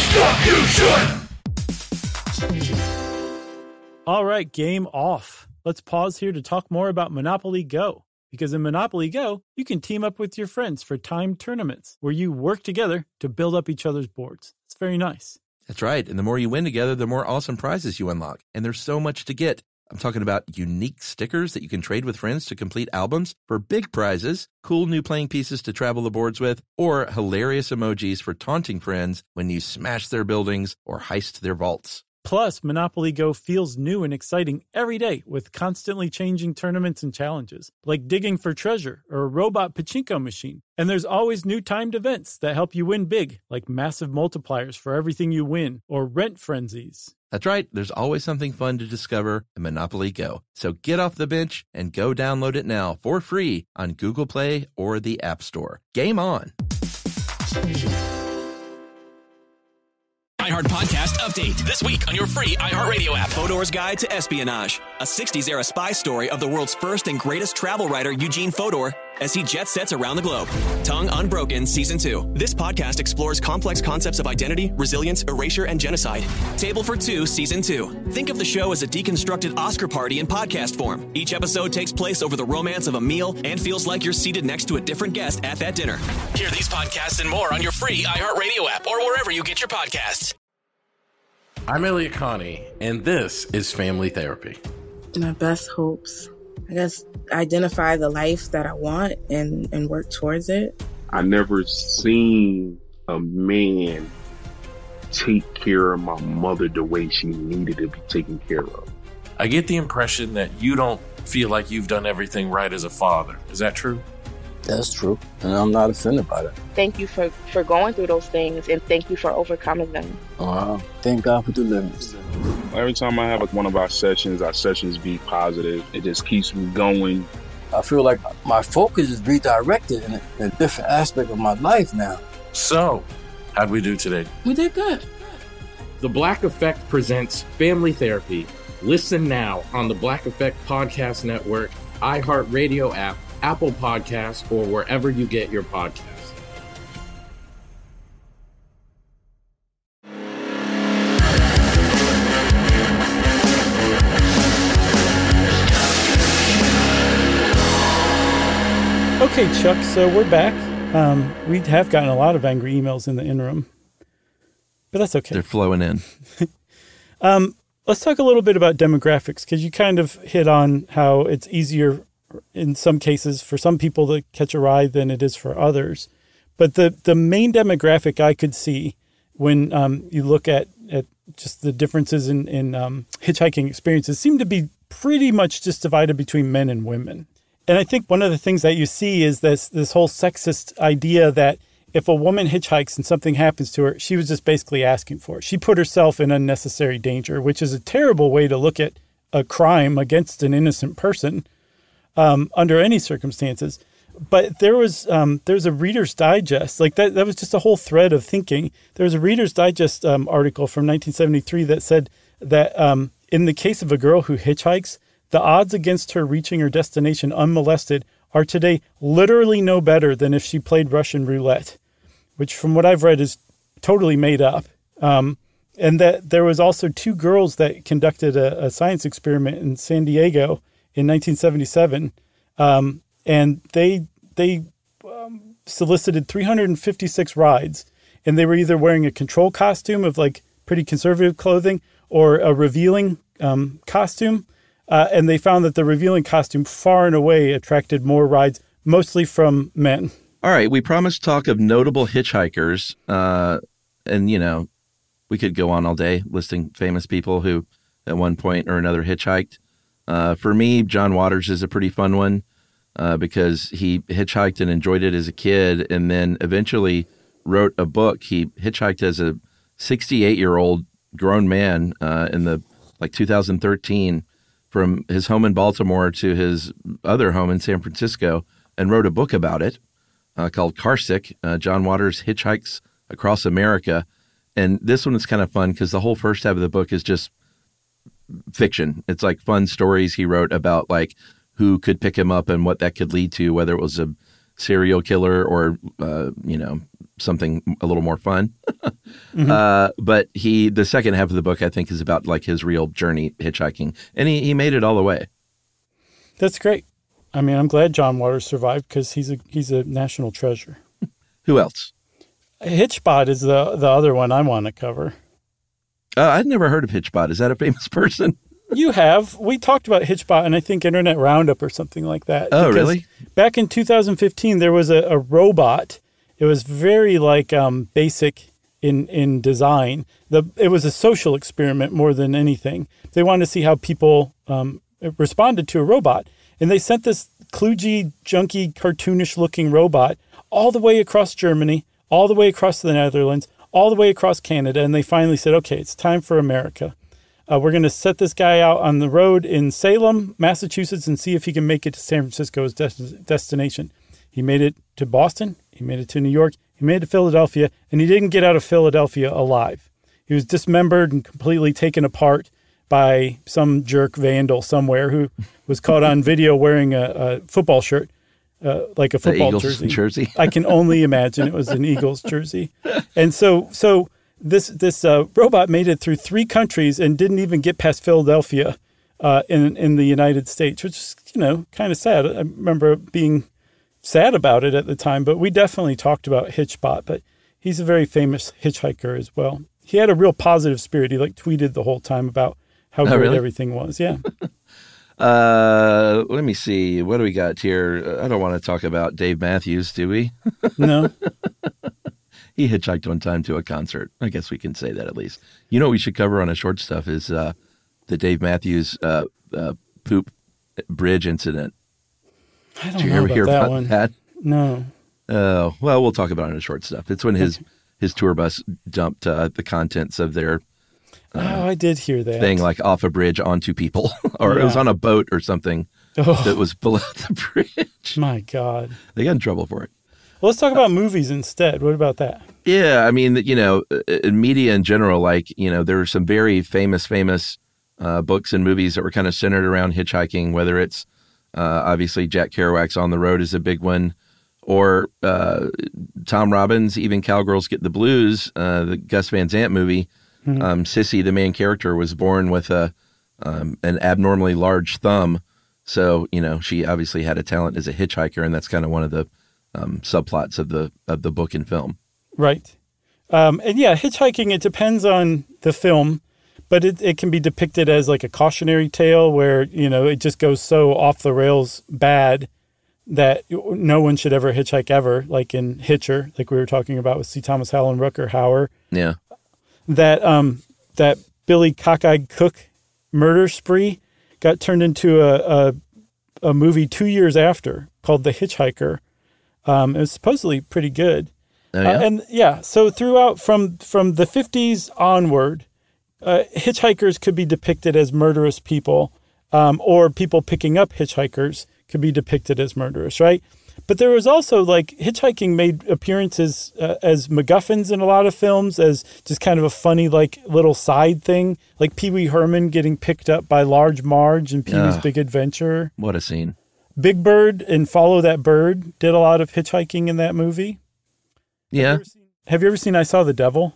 Stop, you should! All right, game off. Let's pause here to talk more about Monopoly Go. Because in Monopoly Go, you can team up with your friends for timed tournaments where you work together to build up each other's boards. It's very nice. That's right. And the more you win together, the more awesome prizes you unlock. And there's so much to get. I'm talking about unique stickers that you can trade with friends to complete albums for big prizes, cool new playing pieces to travel the boards with, or hilarious emojis for taunting friends when you smash their buildings or heist their vaults. Plus, Monopoly Go feels new and exciting every day with constantly changing tournaments and challenges, like digging for treasure or a robot pachinko machine. And there's always new timed events that help you win big, like massive multipliers for everything you win or rent frenzies. That's right. There's always something fun to discover in Monopoly Go. So get off the bench and go download it now for free on Google Play or the App Store. Game on! iHeart Podcast update. This week on your free iHeartRadio app. Fodor's Guide to Espionage. A 60s-era spy story of the world's first and greatest travel writer, Eugene Fodor, as he jet sets around the globe. Tongue Unbroken Season 2. This podcast explores complex concepts of identity, resilience, erasure, and genocide. Table for Two Season 2. Think of the show as a deconstructed Oscar party in podcast form. Each episode takes place over the romance of a meal and feels like you're seated next to a different guest at that dinner. Hear these podcasts and more on your free iHeartRadio app or wherever you get your podcasts. I'm Elliot Connie, and this is Family Therapy. My best hopes, I guess, identify the life that I want and work towards it. I never seen a man take care of my mother the way she needed to be taken care of. I get the impression that you don't feel like you've done everything right as a father. Is that true? That's true, and I'm not offended by that. Thank you for going through those things, and thank you for overcoming them. Wow. Thank God for deliverance. Every time I have one of our sessions be positive. It just keeps me going. I feel like my focus is redirected in a different aspect of my life now. So, how'd we do today? We did good. The Black Effect presents Family Therapy. Listen now on the Black Effect Podcast Network, iHeartRadio app, Apple Podcasts, or wherever you get your podcasts. Okay, Chuck, so we're back. We have gotten a lot of angry emails in the interim, but that's okay. They're flowing in. Let's talk a little bit about demographics, because you kind of hit on how it's easier in some cases for some people to catch a ride than it is for others. But the main demographic I could see when you look at just the differences in hitchhiking experiences seem to be pretty much just divided between men and women. And I think one of the things that you see is this whole sexist idea that if a woman hitchhikes and something happens to her, she was just basically asking for it. She put herself in unnecessary danger, which is a terrible way to look at a crime against an innocent person under any circumstances. But there was a Reader's Digest, like that was just a whole thread of thinking. There was a Reader's Digest article from 1973 that said that in the case of a girl who hitchhikes, the odds against her reaching her destination unmolested are today literally no better than if she played Russian roulette, which from what I've read is totally made up. And that there was also two girls that conducted a science experiment in San Diego in 1977. And they solicited 356 rides, and they were either wearing a control costume of like pretty conservative clothing or a revealing costume. And they found that the revealing costume far and away attracted more rides, mostly from men. All right. We promised talk of notable hitchhikers. And, you know, we could go on all day listing famous people who at one point or another hitchhiked. For me, John Waters is a pretty fun one because he hitchhiked and enjoyed it as a kid and then eventually wrote a book. He hitchhiked as a 68-year-old grown man in the 2013 from his home in Baltimore to his other home in San Francisco and wrote a book about it called Carsick, John Waters Hitchhikes Across America. And this one is kind of fun because the whole first half of the book is just fiction. It's like fun stories he wrote about like who could pick him up and what that could lead to, whether it was a serial killer or, something a little more fun. But the second half of the book, I think, is about like his real journey hitchhiking. And he made it all the way. That's great. I mean, I'm glad John Waters survived because he's a national treasure. Who else? Hitchbot is the other one I want to cover. I'd never heard of Hitchbot. Is that a famous person? You have. We talked about Hitchbot and I think Internet Roundup or something like that. Oh, really? Back in 2015, there was a robot. It was very basic in design. It was a social experiment more than anything. They wanted to see how people responded to a robot. And they sent this kludgy, junky, cartoonish-looking robot all the way across Germany, all the way across the Netherlands, all the way across Canada. And they finally said, okay, it's time for America. We're going to set this guy out on the road in Salem, Massachusetts, and see if he can make it to San Francisco's destination. He made it to Boston. He made it to New York. He made it to Philadelphia. And he didn't get out of Philadelphia alive. He was dismembered and completely taken apart by some jerk vandal somewhere who was caught on video wearing a football shirt, like a football jersey. I can only imagine it was an Eagles jersey. And so this robot made it through 3 countries and didn't even get past Philadelphia in the United States, which is, kind of sad. I remember being sad about it at the time, but we definitely talked about Hitchbot. But he's a very famous hitchhiker as well. He had a real positive spirit. He tweeted the whole time about how great everything was. Yeah. Let me see. What do we got here? I don't want to talk about Dave Matthews, do we? No. He hitchhiked one time to a concert. I guess we can say that at least. You know what we should cover on a short stuff is the Dave Matthews poop bridge incident. I don't know about that one. That? No. Oh, well, we'll talk about it in a short stuff. It's when his tour bus dumped the contents of their I did hear that thing off a bridge onto people, or it was on a boat or something that was below the bridge. My God. They got in trouble for it. Well, let's talk about movies instead. What about that? Yeah, I mean, in media in general, there were some very famous books and movies that were kind of centered around hitchhiking, whether it's obviously Jack Kerouac's On the Road is a big one, or Tom Robbins, Even Cowgirls Get the Blues, the Gus Van Sant movie. Mm-hmm. Sissy, the main character, was born with an abnormally large thumb. So, she obviously had a talent as a hitchhiker, and that's kind of one of the subplots of the book and film. Right. And yeah, hitchhiking, it depends on the film, but it can be depicted as a cautionary tale where, it just goes so off the rails bad that no one should ever hitchhike ever, like in Hitcher, like we were talking about with C. Thomas Howell and Rutger Hauer. Yeah. That Billy Cockeyed Cook murder spree got turned into a movie 2 years after called The Hitchhiker. It was supposedly pretty good. Oh, yeah? So throughout from the 50s onward, hitchhikers could be depicted as murderous people, or people picking up hitchhikers could be depicted as murderous, right? But there was also hitchhiking made appearances as MacGuffins in a lot of films, as just kind of a funny little side thing, like Pee Wee Herman getting picked up by Large Marge in Pee Wee's Big Adventure. What a scene! Big Bird and Follow That Bird did a lot of hitchhiking in that movie. Yeah. Have you ever seen I Saw the Devil?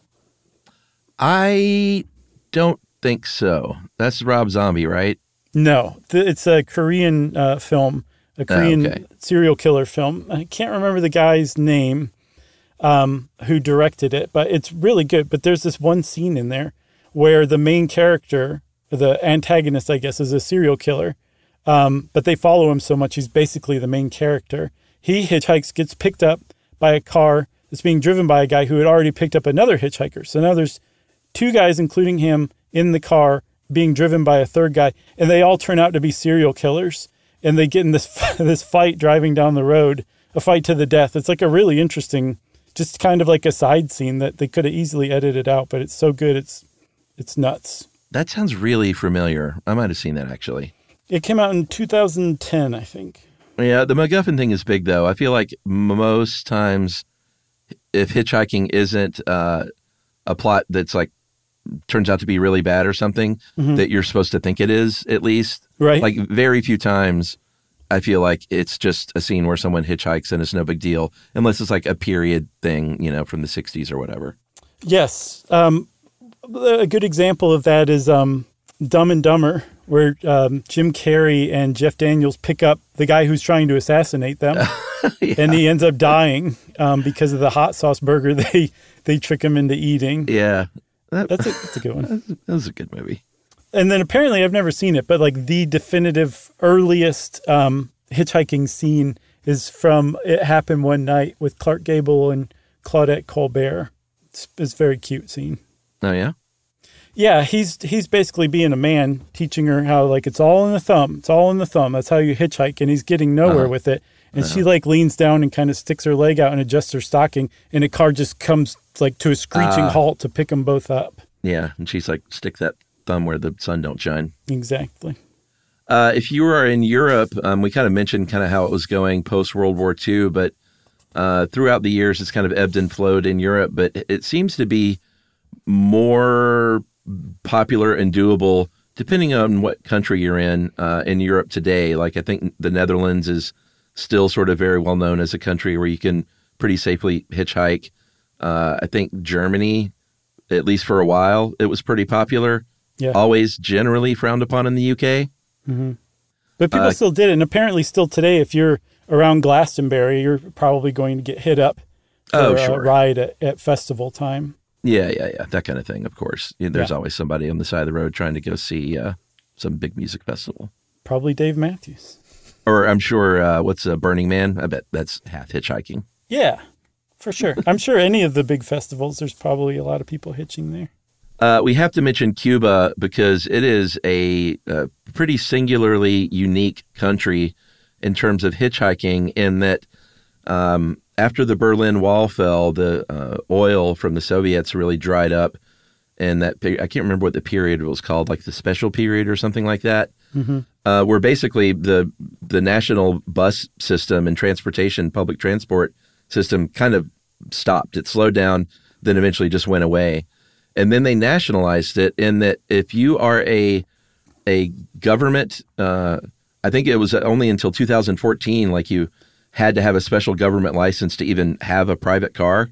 I don't think so. That's Rob Zombie, right? No, it's a Korean film. A Korean serial killer film. I can't remember the guy's name who directed it, but it's really good. But there's this one scene in there where the main character, the antagonist, I guess, is a serial killer. But they follow him so much, he's basically the main character. He hitchhikes, gets picked up by a car that's being driven by a guy who had already picked up another hitchhiker. So now there's 2 guys, including him, in the car being driven by a third guy, and they all turn out to be serial killers. And they get in this fight driving down the road, a fight to the death. It's a really interesting, just kind of a side scene that they could have easily edited out, but it's so good, it's nuts. That sounds really familiar. I might have seen that, actually. It came out in 2010, I think. Yeah, the MacGuffin thing is big, though. I feel like most times, if hitchhiking isn't a plot that's turns out to be really bad or something that you're supposed to think it is, at least. Right. Very few times I feel like it's just a scene where someone hitchhikes and it's no big deal, unless it's a period thing, from the 60s or whatever. Yes. A good example of that is Dumb and Dumber, where Jim Carrey and Jeff Daniels pick up the guy who's trying to assassinate them. Yeah. And he ends up dying because of the hot sauce burger they trick him into eating. Yeah. That's a good one. That was a good movie. And then apparently, I've never seen it, but the definitive earliest hitchhiking scene is from It Happened One Night with Clark Gable and Claudette Colbert. It's a very cute scene. Oh, yeah? Yeah, he's basically being a man, teaching her how it's all in the thumb. It's all in the thumb. That's how you hitchhike, and he's getting nowhere with it. And she leans down and kind of sticks her leg out and adjusts her stocking, and a car just comes to a screeching halt to pick them both up. Yeah, and she's stick that thumb where the sun don't shine. Exactly. If you were in Europe, we kind of mentioned how it was going post-World War II, but throughout the years it's kind of ebbed and flowed in Europe. But it seems to be more popular and doable depending on what country you're in Europe today. Like I think the Netherlands is still sort of very well known as a country where you can pretty safely hitchhike. I think Germany, at least for a while, it was pretty popular. Yeah. Always generally frowned upon in the UK. Mm-hmm. But people still did it. And apparently still today, if you're around Glastonbury, you're probably going to get hit up for a ride at festival time. Yeah. That kind of thing, of course. There's always somebody on the side of the road trying to go see some big music festival. Probably Dave Matthews. Or I'm sure, what's Burning Man? I bet that's half hitchhiking. Yeah, for sure. I'm sure any of the big festivals, there's probably a lot of people hitching there. We have to mention Cuba because it is a pretty singularly unique country in terms of hitchhiking in that after the Berlin Wall fell, the oil from the Soviets really dried up. And that I can't remember what the period was called, like the special period or something like that, where basically the national bus system and transportation, public transport system kind of stopped. It slowed down, then eventually just went away. And then they nationalized it in that if you are a government, I think it was only until 2014, like you had to have a special government license to even have a private car.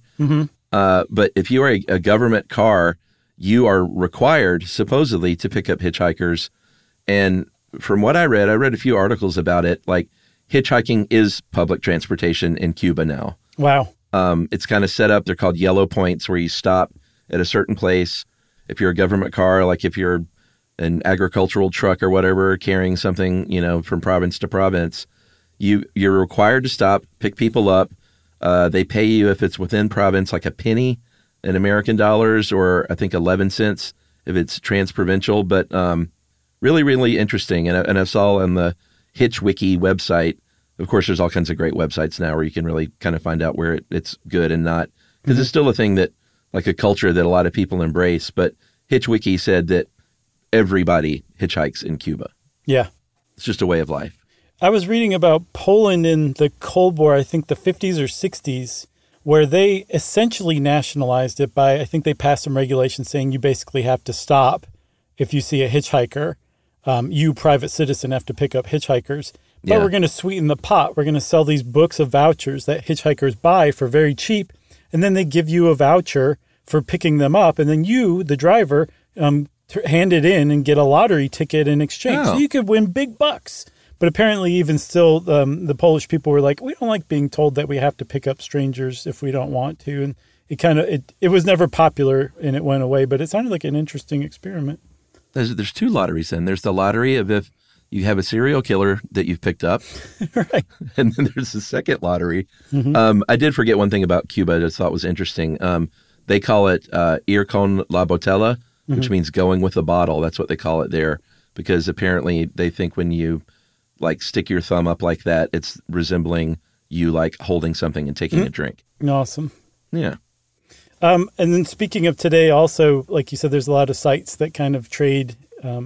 But if you are a government car, you are required supposedly to pick up hitchhikers. And from what I read a few articles about it, like hitchhiking is public transportation in Cuba now. Wow. It's kind of set up. They're called yellow points where you stop at a certain place. If you're a government car, like if you're an agricultural truck or whatever, carrying something, from province to province, you're required to stop, pick people up. They pay you if it's within province, like a penny in American dollars, or I think 11 cents if it's transprovincial. But really, really interesting. And I saw on the HitchWiki website, of course, there's all kinds of great websites now where you can really kind of find out where it's good and not. Because it's still a thing that, like a culture that a lot of people embrace. But HitchWiki said that everybody hitchhikes in Cuba. Yeah. It's just a way of life. I was reading about Poland in the Cold War, I think the 50s or 60s, where they essentially nationalized it by, I think they passed some regulations saying you basically have to stop if you see a hitchhiker. You, private citizen, have to pick up hitchhikers. But we're going to sweeten the pot. We're going to sell these books of vouchers that hitchhikers buy for very cheap. And then they give you a voucher for picking them up. And then you, the driver, hand it in and get a lottery ticket in exchange. So you could win big bucks. But apparently even still, the Polish people were like, we don't like being told that we have to pick up strangers if we don't want to. And it was never popular and it went away. But it sounded like an interesting experiment. There's two lotteries then. There's the lottery of if you have a serial killer that you've picked up. Right. And then there's the second lottery. I did forget one thing about Cuba that I thought was interesting. They call it ir con la botella, which means going with the bottle. That's what they call it there. Because apparently they think when you like stick your thumb up like that, it's resembling you like holding something and taking a drink. Awesome. Yeah. And then speaking of today, also, like you said, there's a lot of sites that kind of trade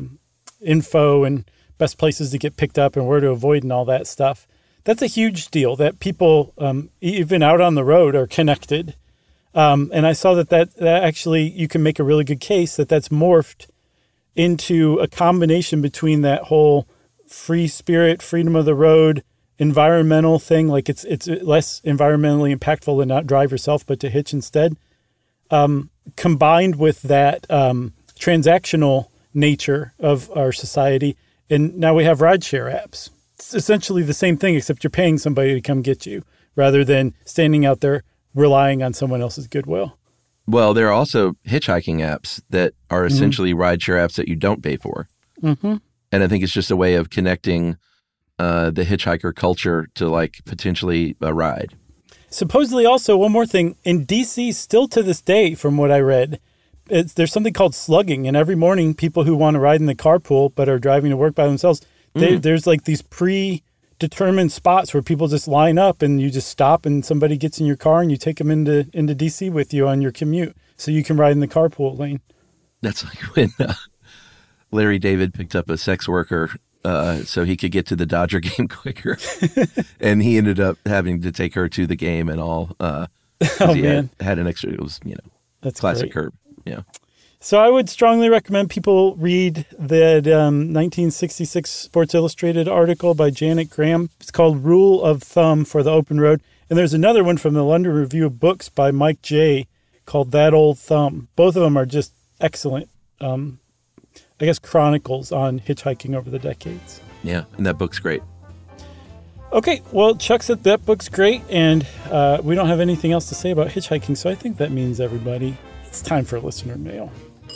info and best places to get picked up and where to avoid and all that stuff. That's a huge deal that people, even out on the road, are connected. And I saw that actually you can make a really good case that's morphed into a combination between that whole free spirit, freedom of the road, environmental thing. Like it's less environmentally impactful to not drive yourself, but to hitch instead. Combined with that transactional nature of our society. And now we have rideshare apps. It's essentially the same thing, except you're paying somebody to come get you rather than standing out there relying on someone else's goodwill. Well, there are also hitchhiking apps that are essentially rideshare apps that you don't pay for. And I think it's just a way of connecting the hitchhiker culture to like potentially a ride. Supposedly also, one more thing, in D.C., still to this day, from what I read, there's something called slugging. And every morning, people who want to ride in the carpool but are driving to work by themselves, there's like these predetermined spots where people just line up and you just stop and somebody gets in your car and you take them into D.C. with you on your commute so you can ride in the carpool lane. That's like when Larry David picked up a sex worker so he could get to the Dodger game quicker. And he ended up having to take her to the game and all. Oh, man. Had an extra, it was, That's classic great. Herb. Yeah. So I would strongly recommend people read that 1966 Sports Illustrated article by Janet Graham. It's called Rule of Thumb for the Open Road. And there's another one from the London Review of Books by Mike J. called That Old Thumb. Both of them are just excellent, chronicles on hitchhiking over the decades. Yeah, and that book's great. Okay, well, Chuck said that book's great, and we don't have anything else to say about hitchhiking, so I think that means, everybody, it's time for listener mail.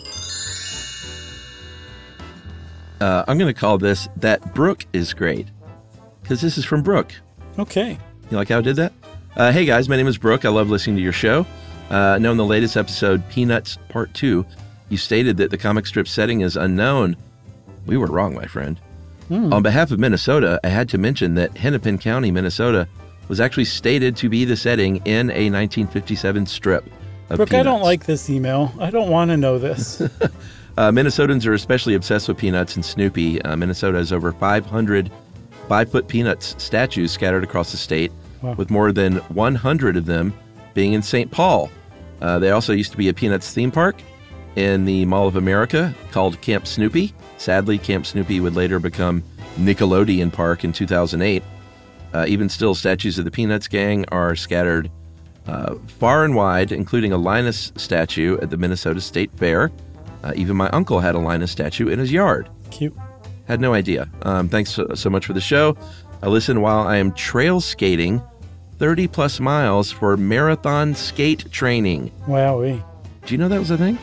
I'm going to call this That Brooke is Great, because this is from Brooke. Okay. You like how I did that? Hey, guys, my name is Brooke. I love listening to your show. Know in the latest episode, Peanuts Part 2, you stated that the comic strip setting is unknown. We were wrong, my friend. On behalf of Minnesota, I had to mention that Hennepin County, Minnesota, was actually stated to be the setting in a 1957 strip of Brooke, Peanuts. I don't like this email. I don't want to know this. Minnesotans are especially obsessed with Peanuts and Snoopy. Minnesota has over 500 5-foot Peanuts statues scattered across the state, with more than 100 of them being in St. Paul. There also used to be a Peanuts theme park in the Mall of America called Camp Snoopy. Sadly, Camp Snoopy would later become Nickelodeon Park in 2008. Even still, statues of the Peanuts gang are scattered far and wide, including a Linus statue at the Minnesota State Fair. Even my uncle had a Linus statue in his yard. Cute. Had no idea. Thanks so much for the show. I listen while I am trail skating 30 plus miles for marathon skate training. Wowee. Do you know that was a thing?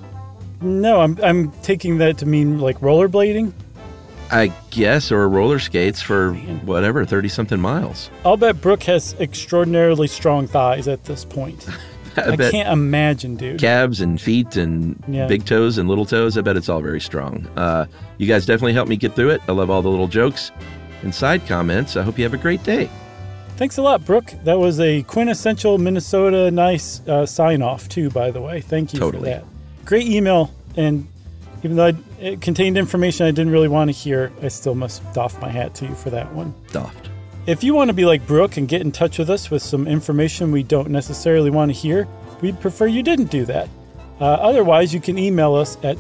No, I'm taking that to mean like rollerblading. I guess, or roller skates for whatever, 30-something miles. I'll bet Brooke has extraordinarily strong thighs at this point. I can't imagine, dude. Calves and feet and big toes and little toes. I bet it's all very strong. You guys definitely helped me get through it. I love all the little jokes and side comments. I hope you have a great day. Thanks a lot, Brooke. That was a quintessential Minnesota nice sign-off, too, by the way. Thank you for that. Great email, and even though it contained information I didn't really want to hear, I still must doff my hat to you for that one. Doffed. If you want to be like Brooke and get in touch with us with some information we don't necessarily want to hear, we'd prefer you didn't do that. Otherwise, you can email us at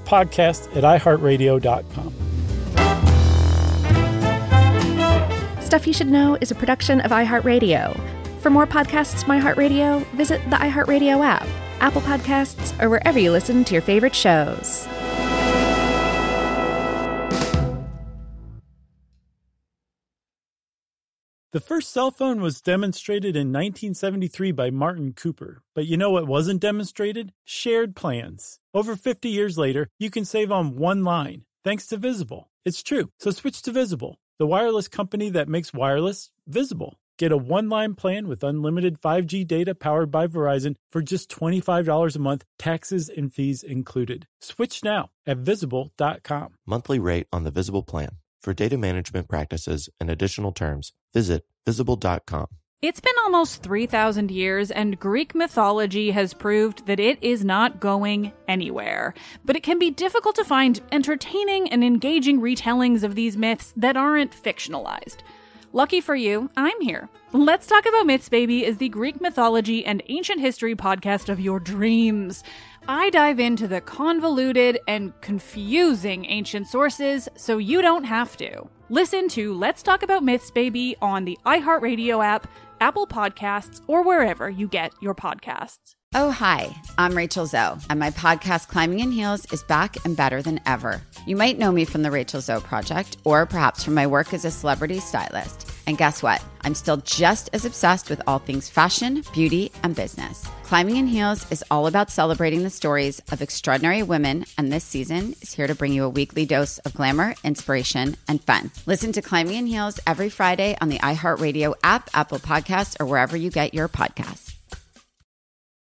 stuffpodcast@iheartradio.com. Stuff You Should Know is a production of iHeartRadio. For more podcasts from iHeartRadio, visit the iHeartRadio app, Apple Podcasts, or wherever you listen to your favorite shows. The first cell phone was demonstrated in 1973 by Martin Cooper. But you know what wasn't demonstrated? Shared plans. Over 50 years later, you can save on one line, thanks to Visible. It's true, so switch to Visible, the wireless company that makes wireless visible. Get a one-line plan with unlimited 5G data powered by Verizon for just $25 a month, taxes and fees included. Switch now at Visible.com. Monthly rate on the Visible plan. For data management practices and additional terms, visit Visible.com. It's been almost 3,000 years, and Greek mythology has proved that it is not going anywhere. But it can be difficult to find entertaining and engaging retellings of these myths that aren't fictionalized. Lucky for you, I'm here. Let's Talk About Myths, Baby is the Greek mythology and ancient history podcast of your dreams. I dive into the convoluted and confusing ancient sources so you don't have to. Listen to Let's Talk About Myths, Baby on the iHeartRadio app, Apple Podcasts, or wherever you get your podcasts. Oh, hi, I'm Rachel Zoe, and my podcast Climbing in Heels is back and better than ever. You might know me from the Rachel Zoe Project, or perhaps from my work as a celebrity stylist. And guess what? I'm still just as obsessed with all things fashion, beauty, and business. Climbing in Heels is all about celebrating the stories of extraordinary women, and this season is here to bring you a weekly dose of glamour, inspiration, and fun. Listen to Climbing in Heels every Friday on the iHeartRadio app, Apple Podcasts, or wherever you get your podcasts.